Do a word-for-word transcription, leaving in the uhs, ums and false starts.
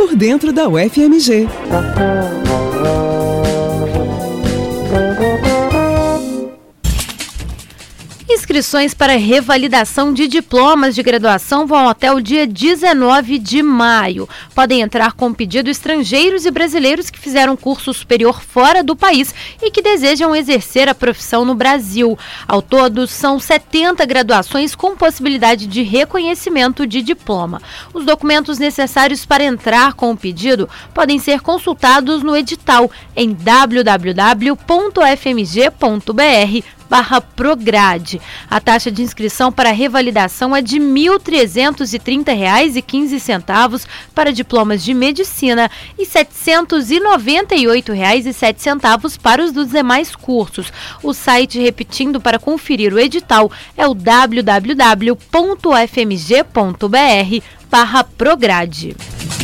por dentro da U F M G. Inscrições para revalidação de diplomas de graduação vão até o dia dezenove de maio. Podem entrar com pedido estrangeiros e brasileiros que fizeram curso superior fora do país e que desejam exercer a profissão no Brasil. Ao todo, são setenta graduações com possibilidade de reconhecimento de diploma. Os documentos necessários para entrar com o pedido podem ser consultados no edital em w w w ponto f m g ponto b r barra prograde. A taxa de inscrição para revalidação é de mil trezentos e trinta reais e quinze centavos para diplomas de medicina e setecentos e noventa e oito reais e sete centavos para os dos demais cursos. O site, repetindo para conferir o edital, é o w w w ponto f m g ponto b r barra prograde.